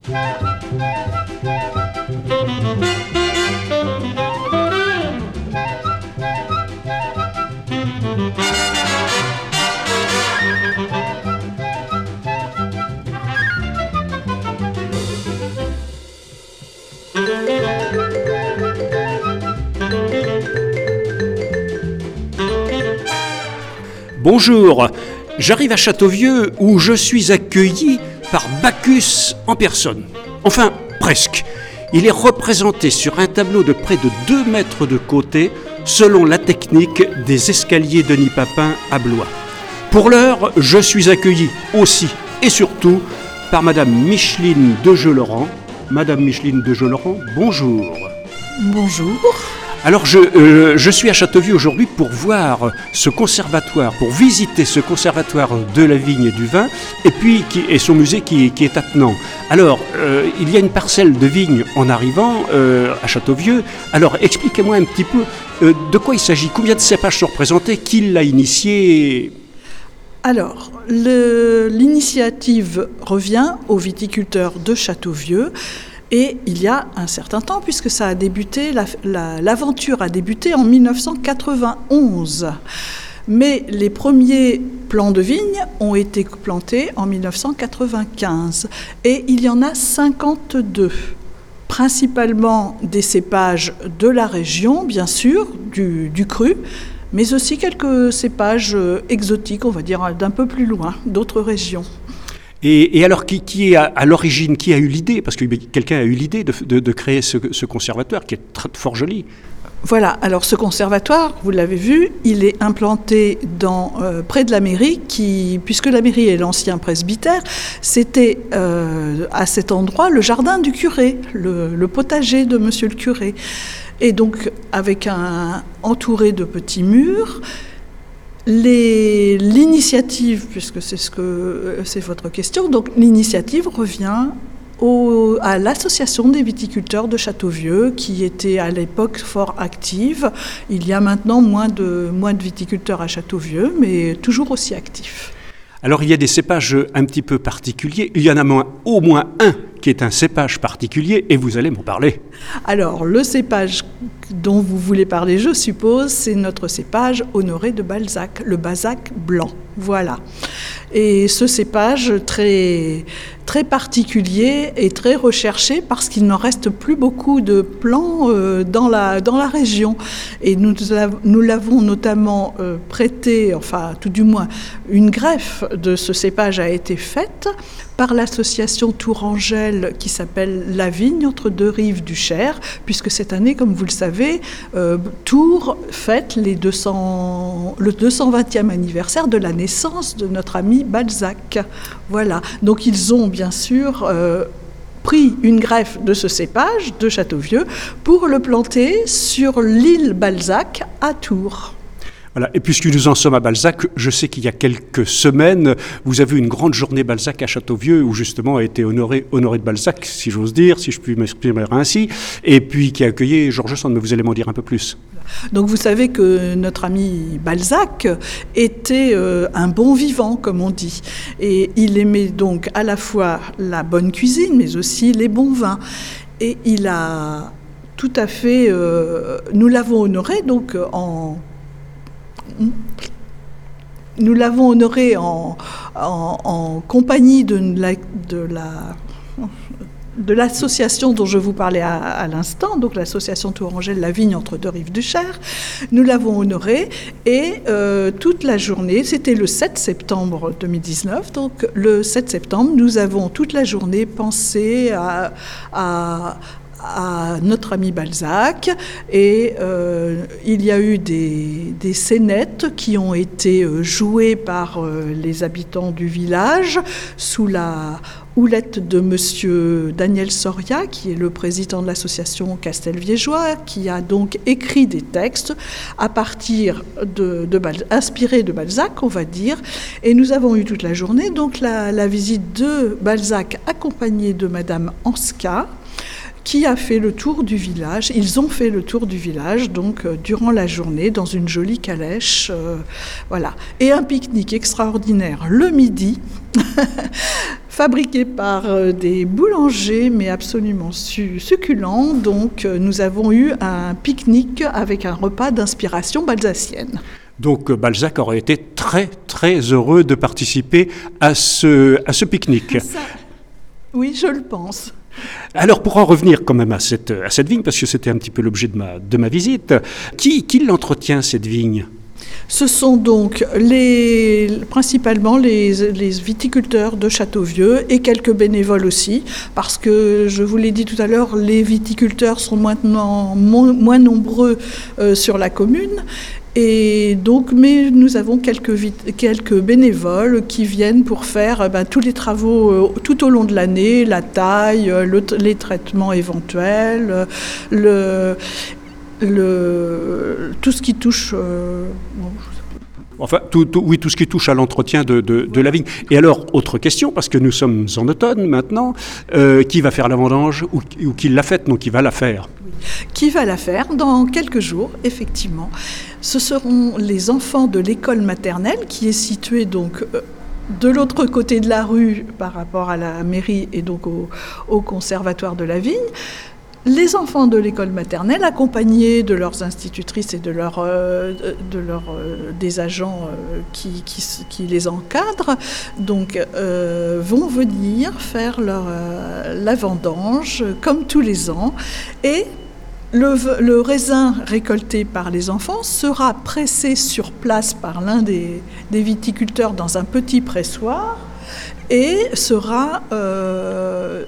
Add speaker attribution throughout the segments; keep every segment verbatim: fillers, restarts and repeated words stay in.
Speaker 1: Bonjour, j'arrive à Châteauvieux où je suis accueilli par Bacchus en personne. Enfin, presque. Il est représenté sur un tableau de près de deux mètres de côté selon la technique des escaliers Denis Papin à Blois. Pour l'heure, je suis accueilli aussi et surtout par Madame Micheline Dejeu-Laurent. Madame Micheline Dejeu-Laurent, bonjour.
Speaker 2: Bonjour.
Speaker 1: Alors je, euh, je suis à Châteauvieux aujourd'hui pour voir ce conservatoire, pour visiter ce conservatoire de la vigne et du vin, et puis qui, et son musée qui, qui est attenant. Alors, euh, il y a une parcelle de vigne en arrivant euh, à Châteauvieux. Alors, expliquez-moi un petit peu euh, de quoi il s'agit, combien de cépages sont représentés, qui l'a initié?
Speaker 2: Alors, le, l'initiative revient aux viticulteurs de Châteauvieux. Et il y a un certain temps, puisque ça a débuté, la, la, l'aventure a débuté en dix-neuf cent quatre-vingt-onze. Mais les premiers plants de vignes ont été plantés en dix-neuf cent quatre-vingt-quinze. Et il y en a cinquante-deux. Principalement des cépages de la région, bien sûr, du, du cru, mais aussi quelques cépages exotiques, on va dire, d'un peu plus loin, d'autres régions.
Speaker 1: Et, et alors, qui, qui est à, à l'origine, qui a eu l'idée? Parce que quelqu'un a eu l'idée de, de, de créer ce, ce conservatoire qui est très, fort joli.
Speaker 2: Voilà, alors ce conservatoire, vous l'avez vu, il est implanté dans, euh, près de la mairie, qui, puisque la mairie est l'ancien presbytère, c'était euh, à cet endroit le jardin du curé, le, le potager de monsieur le curé. Et donc, avec un entouré de petits murs, Les, l'initiative, puisque c'est, ce que, c'est votre question, donc l'initiative revient au, à l'association des viticulteurs de Châteauvieux, qui était à l'époque fort active. Il y a maintenant moins de, moins de viticulteurs à Châteauvieux, mais toujours aussi actifs.
Speaker 1: Alors il y a des cépages un petit peu particuliers, il y en a moins, au moins un qui est un cépage particulier, et vous allez m'en parler.
Speaker 2: Alors le cépage dont vous voulez parler, je suppose, c'est notre cépage Honoré de Balzac, le Balzac blanc, voilà. Et ce cépage très, très particulier et très recherché parce qu'il n'en reste plus beaucoup de plants euh, dans, la, dans la région. Et nous, nous l'avons notamment euh, prêté, enfin tout du moins, une greffe de ce cépage a été faite par l'association Tourangelle qui s'appelle La Vigne entre deux rives du Cher, puisque cette année, comme vous le savez, euh, Tours fête les deux cents, le deux cent vingtième anniversaire de la naissance de notre ami Balzac. Voilà, donc ils ont bien sûr euh, pris une greffe de ce cépage de Châteauvieux pour le planter sur l'île Balzac à Tours.
Speaker 1: Voilà. Et puisque nous en sommes à Balzac, je sais qu'il y a quelques semaines, vous avez eu une grande journée Balzac à Châteauvieux, où justement a été honoré, honoré de Balzac, si j'ose dire, si je puis m'exprimer ainsi, et puis qui a accueilli George Sand, mais vous allez m'en dire un peu plus.
Speaker 2: Donc vous savez que notre ami Balzac était euh, un bon vivant, comme on dit, et il aimait donc à la fois la bonne cuisine, mais aussi les bons vins. Et il a tout à fait, euh, nous l'avons honoré donc en Nous l'avons honoré en, en, en compagnie de, la, de, la, de l'association dont je vous parlais à, à l'instant, donc l'association Tourangelle La Vigne entre deux rives du Cher. Nous l'avons honoré et euh, toute la journée, c'était le sept septembre deux mille dix-neuf, donc le sept septembre, nous avons toute la journée pensé à... à à notre ami Balzac et euh, il y a eu des, des scénettes qui ont été jouées par euh, les habitants du village sous la houlette de monsieur Daniel Soria, qui est le président de l'association Castelviégeois, qui a donc écrit des textes à partir de, de Balzac, inspirés de Balzac, on va dire. Et nous avons eu toute la journée donc la, la visite de Balzac accompagnée de madame Anska, qui a fait le tour du village. Ils ont fait le tour du village, donc, euh, durant la journée, dans une jolie calèche. Euh, voilà. Et un pique-nique extraordinaire le midi, fabriqués par euh, des boulangers, mais absolument su- succulents. Donc, euh, nous avons eu un pique-nique avec un repas d'inspiration balsacienne.
Speaker 1: Donc Balzac aurait été très très heureux de participer à ce, à ce pique-nique.
Speaker 2: Ça, oui, je le pense.
Speaker 1: Alors pour en revenir quand même à cette, à cette vigne, parce que c'était un petit peu l'objet de ma, de ma visite, qui, qui l'entretient cette vigne ?
Speaker 2: Ce sont donc les, principalement les, les viticulteurs de Châteauvieux et quelques bénévoles aussi, parce que je vous l'ai dit tout à l'heure, les viticulteurs sont maintenant moins, moins nombreux euh, sur la commune. Et donc, mais nous avons quelques, vit- quelques bénévoles qui viennent pour faire eh ben, tous les travaux euh, tout au long de l'année, la taille, euh, le, les traitements éventuels, euh, le, le, tout ce qui touche... Euh, bon,
Speaker 1: Enfin, tout, tout, oui, tout ce qui touche à l'entretien de, de, de la vigne. Et alors, autre question, parce que nous sommes en automne maintenant, euh, qui va faire la vendange ou, ou qui l'a faite, non, qui va la faire ?
Speaker 2: Qui va la faire dans quelques jours, effectivement. Ce seront les enfants de l'école maternelle qui est située donc euh, de l'autre côté de la rue par rapport à la mairie et donc au, au conservatoire de la vigne. Les enfants de l'école maternelle, accompagnés de leurs institutrices et de, leur, euh, de leur, euh, des agents euh, qui, qui, qui les encadrent, donc, euh, vont venir faire leur, euh, la vendange comme tous les ans. Et le, le raisin récolté par les enfants sera pressé sur place par l'un des, des viticulteurs dans un petit pressoir et sera euh,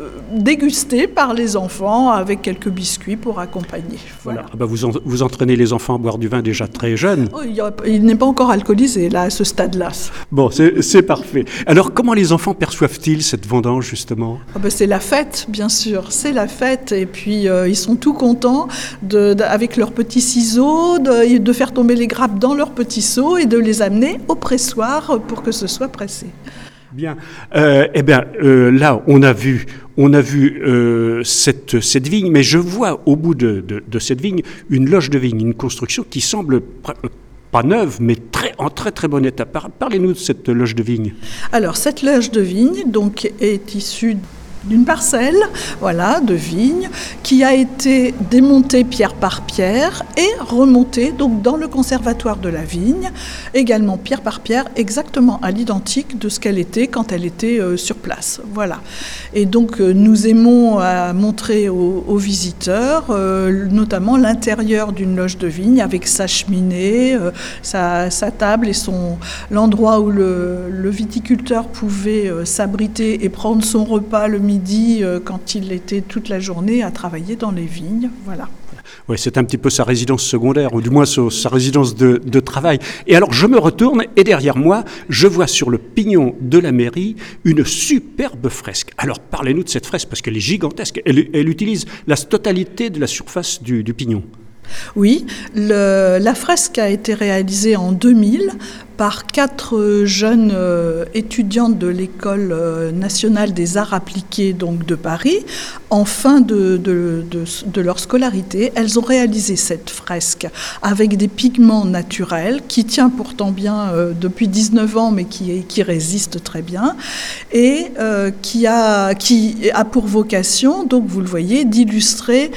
Speaker 2: dégusté par les enfants avec quelques biscuits pour accompagner.
Speaker 1: Voilà. Voilà. Ah bah vous, en, vous entraînez les enfants à boire du vin déjà très jeunes.
Speaker 2: Oh, il, a, il n'est pas encore alcoolisé là, à ce stade-là.
Speaker 1: Bon, c'est, c'est parfait. Alors, comment les enfants perçoivent-ils cette vendange, justement ?
Speaker 2: Oh bah c'est la fête, bien sûr. C'est la fête. Et puis, euh, ils sont tout contents, de, de, avec leurs petits ciseaux, de, de faire tomber les grappes dans leurs petits seaux et de les amener au pressoir pour que ce soit pressé.
Speaker 1: Bien. Euh, eh bien, euh, là, on a vu, on a vu euh, cette, cette vigne, mais je vois au bout de, de, de cette vigne une loge de vigne, une construction qui semble pas neuve, mais très, en très très bon état. Parlez-nous de cette loge de vigne.
Speaker 2: Alors, cette loge de vigne donc, est issue d'une parcelle, voilà, de vigne, qui a été démontée pierre par pierre et remontée donc dans le conservatoire de la vigne, également pierre par pierre, exactement à l'identique de ce qu'elle était quand elle était euh, sur place. Voilà. Et donc euh, nous aimons à montrer aux, aux visiteurs, euh, notamment l'intérieur d'une loge de vigne avec sa cheminée, euh, sa, sa table et son l'endroit où le, le viticulteur pouvait euh, s'abriter et prendre son repas le midi quand il était toute la journée à travailler dans les vignes, voilà.
Speaker 1: Oui, c'est un petit peu sa résidence secondaire, ou du moins sa résidence de, de travail. Et alors, je me retourne, et derrière moi, je vois sur le pignon de la mairie une superbe fresque. Alors, parlez-nous de cette fresque, parce qu'elle est gigantesque. Elle, elle utilise la totalité de la surface du, du pignon.
Speaker 2: Oui, le, la fresque a été réalisée en deux mille par quatre jeunes euh, étudiantes de l'École euh, nationale des arts appliqués donc, de Paris. En fin de, de, de, de leur scolarité, elles ont réalisé cette fresque avec des pigments naturels qui tient pourtant bien euh, depuis dix-neuf ans, mais qui, qui résiste très bien, et euh, qui, a, qui a pour vocation, donc vous le voyez, d'illustrer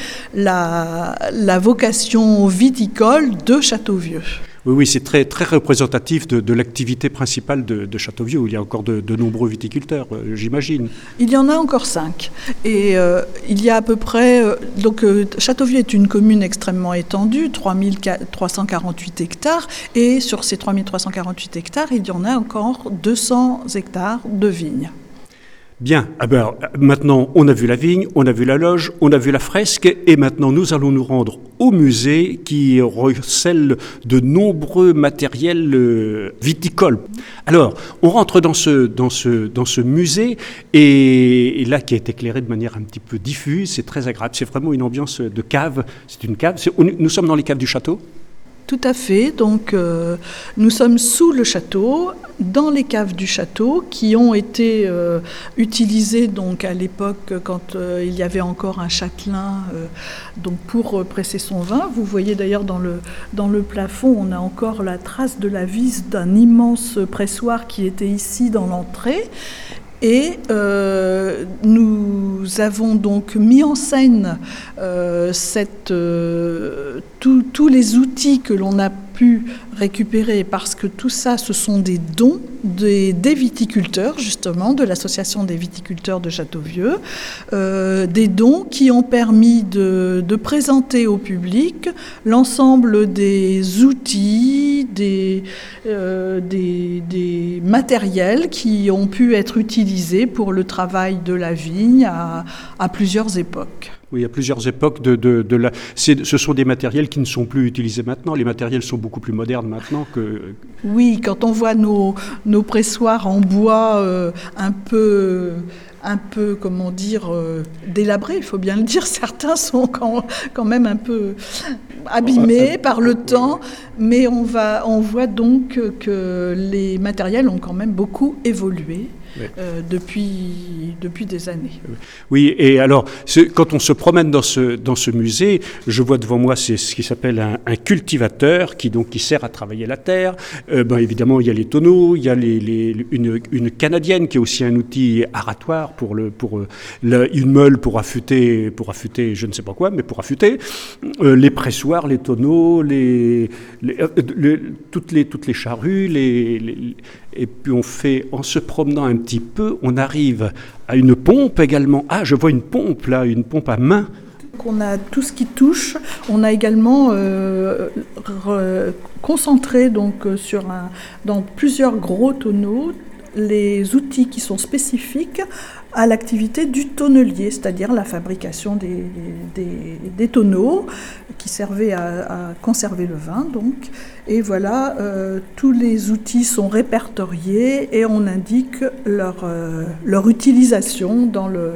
Speaker 2: la, la vocation viticole de Châteauvieux.
Speaker 1: Oui, oui, c'est très, très représentatif de, de l'activité principale de, de Châteauvieux, où il y a encore de, de nombreux viticulteurs, euh, j'imagine.
Speaker 2: Il y en a encore cinq. Et euh, il y a à peu près... Euh, donc, euh, Châteauvieux est une commune extrêmement étendue, trois mille trois cent quarante-huit hectares. Et sur ces trois mille trois cent quarante-huit hectares, il y en a encore deux cents hectares de vignes.
Speaker 1: Bien, ah ben, maintenant on a vu la vigne, on a vu la loge, on a vu la fresque, et maintenant nous allons nous rendre au musée qui recèle de nombreux matériels euh, viticoles. Alors, on rentre dans ce, dans ce, dans ce musée, et, et là qui est éclairé de manière un petit peu diffuse, c'est très agréable, c'est vraiment une ambiance de cave, c'est une cave, c'est, nous sommes dans les caves du château.
Speaker 2: Tout à fait. Donc, euh, nous sommes sous le château, dans les caves du château, qui ont été euh, utilisées donc à l'époque quand euh, il y avait encore un châtelain, euh, donc pour euh, presser son vin. Vous voyez d'ailleurs dans le dans le plafond, on a encore la trace de la vis d'un immense pressoir qui était ici dans l'entrée. Et euh, nous avons donc mis en scène euh, cette, euh, tous les outils que l'on a pu récupérer, parce que tout ça, ce sont des dons des, des viticulteurs, justement, de l'association des viticulteurs de Châteauvieux, euh, des dons qui ont permis de, de présenter au public l'ensemble des outils, des, euh, des, des matériels qui ont pu être utilisés pour le travail de la vigne à, à plusieurs époques.
Speaker 1: Oui, à plusieurs époques. De, de, de la... C'est, ce sont des matériels qui ne sont plus utilisés maintenant. Les matériels sont beaucoup plus modernes maintenant que...
Speaker 2: Oui, quand on voit nos, nos pressoirs en bois euh, un peu... un peu, comment dire, euh, délabrés, il faut bien le dire. Certains sont quand, quand même un peu abîmés par le temps, mais on, va, on voit donc que les matériels ont quand même beaucoup évolué. Oui. Euh, depuis, depuis des années.
Speaker 1: Oui, et alors, quand on se promène dans ce, dans ce musée, je vois devant moi c'est ce qui s'appelle un, un cultivateur qui, donc, qui sert à travailler la terre. Euh, ben, évidemment, il y a les tonneaux, il y a les, les, une, une canadienne qui est aussi un outil aratoire pour, le, pour le, une meule pour affûter, pour affûter, je ne sais pas quoi, mais pour affûter. Euh, les pressoirs, les tonneaux, les, les, les, toutes, les, toutes les charrues, les, les, et puis on fait, en se promenant un petit peu, on arrive à une pompe également. Ah, je vois une pompe là, une pompe à main.
Speaker 2: On a tout ce qui touche. On a également euh, re, concentré donc sur un, dans plusieurs gros tonneaux les outils qui sont spécifiques à l'activité du tonnelier, c'est-à-dire la fabrication des, des, des tonneaux qui servaient à, à conserver le vin. Donc. Et voilà, euh, tous les outils sont répertoriés et on indique leur, euh, leur utilisation dans le,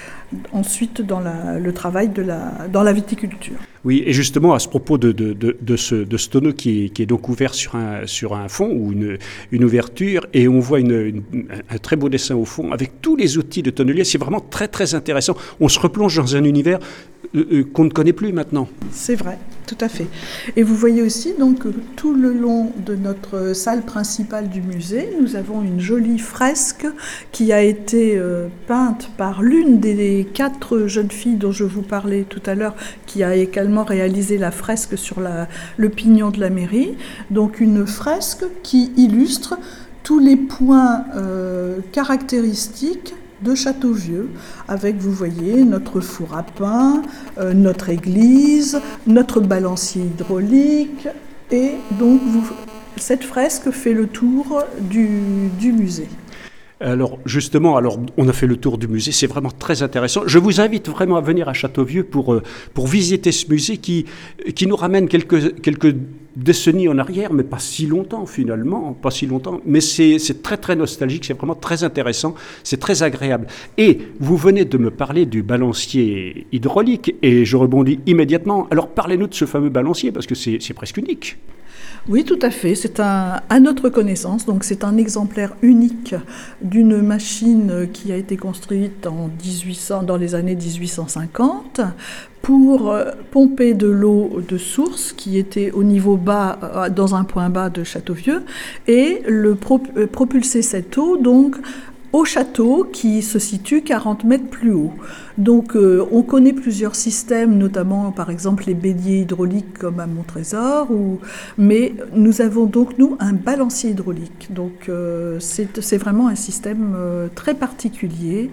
Speaker 2: ensuite dans la, le travail de la, dans la viticulture.
Speaker 1: Oui, et justement, à ce propos de, de, de, de, ce, de ce tonneau qui est, qui est donc ouvert sur un, sur un fond ou une, une ouverture, et on voit une, une, un très beau dessin au fond avec tous les outils de tonnelier. C'est vraiment très, très intéressant. On se replonge dans un univers euh, qu'on ne connaît plus maintenant.
Speaker 2: C'est vrai, tout à fait. Et vous voyez aussi, donc, tout le long de notre salle principale du musée, nous avons une jolie fresque qui a été euh, peinte par l'une des quatre jeunes filles dont je vous parlais tout à l'heure, qui a également réalisé la fresque sur la, le pignon de la mairie. Donc une fresque qui illustre tous les points euh, caractéristiques de Châteauvieux, avec, vous voyez, notre four à pain, euh, notre église, notre balancier hydraulique, et donc vous, cette fresque fait le tour du, du musée.
Speaker 1: Alors justement, alors on a fait le tour du musée, c'est vraiment très intéressant. Je vous invite vraiment à venir à Châteauvieux pour, pour visiter ce musée qui, qui nous ramène quelques, quelques décennies en arrière, mais pas si longtemps finalement, pas si longtemps, mais c'est, c'est très très nostalgique, c'est vraiment très intéressant, c'est très agréable. Et vous venez de me parler du balancier hydraulique et je rebondis immédiatement. Alors parlez-nous de ce fameux balancier parce que c'est, c'est presque unique.
Speaker 2: Oui, tout à fait. C'est un, à notre connaissance, donc c'est un exemplaire unique d'une machine qui a été construite en dix-huit cents, dans les années dix-huit cent cinquante pour pomper de l'eau de source qui était au niveau bas, dans un point bas de Châteauvieux, et le pro, propulser cette eau donc au château qui se situe quarante mètres plus haut. Donc euh, on connaît plusieurs systèmes, notamment par exemple les béliers hydrauliques comme à Montrésor, ou... mais nous avons donc nous un balancier hydraulique. Donc euh, c'est, c'est vraiment un système euh, très particulier.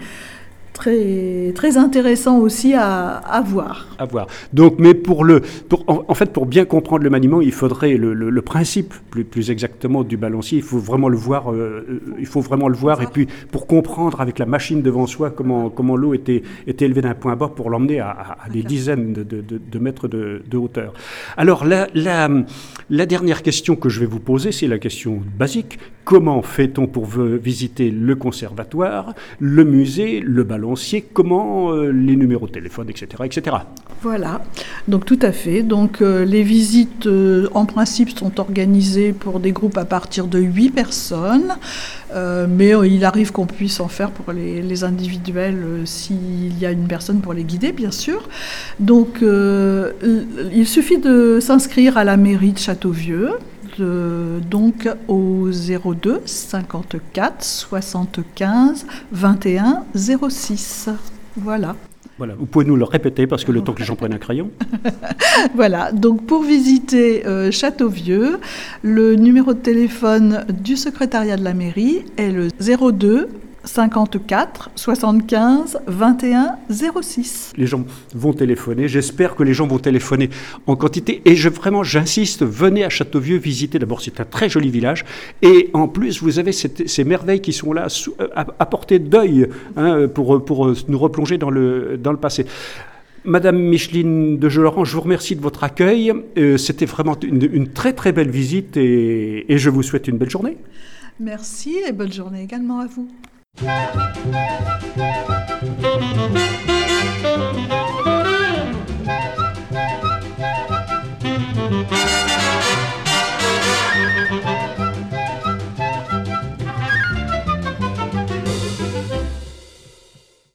Speaker 2: Très, très intéressant aussi à, à voir.
Speaker 1: À voir. Donc, mais pour le, pour, en, en fait, pour bien comprendre le maniement, il faudrait le, le, le principe, plus, plus exactement, du balancier. Il faut vraiment le voir. Euh, il faut vraiment le voir. Et puis, pour comprendre avec la machine devant soi comment, comment l'eau était, était élevée d'un point bas pour l'emmener à, à, à des dizaines de, de, de, de mètres de, de hauteur. Alors, la, la, la dernière question que je vais vous poser, c'est la question basique. Comment fait-on pour visiter le conservatoire, le musée, le balancier, comment euh, les numéros de téléphone, et cetera, et cetera.
Speaker 2: Voilà, donc tout à fait. Donc euh, les visites, euh, en principe, sont organisées pour des groupes à partir de huit personnes, euh, mais euh, il arrive qu'on puisse en faire pour les, les individuels euh, s'il y a une personne pour les guider, bien sûr. Donc euh, il suffit de s'inscrire à la mairie de Châteauvieux. de, donc au zéro deux cinquante-quatre soixante-quinze vingt et un zéro six. Voilà.
Speaker 1: Voilà, vous pouvez nous le répéter parce que le temps que les gens prennent un crayon.
Speaker 2: Voilà, donc pour visiter euh, Châteauvieux, le numéro de téléphone du secrétariat de la mairie est le zéro deux cinquante-quatre soixante-quinze vingt et un zéro six.
Speaker 1: Les gens vont téléphoner, j'espère que les gens vont téléphoner en quantité et je, vraiment j'insiste, venez à Châteauvieux visiter, d'abord c'est un très joli village et en plus vous avez cette, ces merveilles qui sont là sous, à, à portée d'œil hein, pour, pour nous replonger dans le, dans le passé. Madame Micheline de Jolaurent, je vous remercie de votre accueil, euh, c'était vraiment une, une très très belle visite et, et je vous souhaite une belle journée.
Speaker 2: Merci et bonne journée également à vous. Thank you.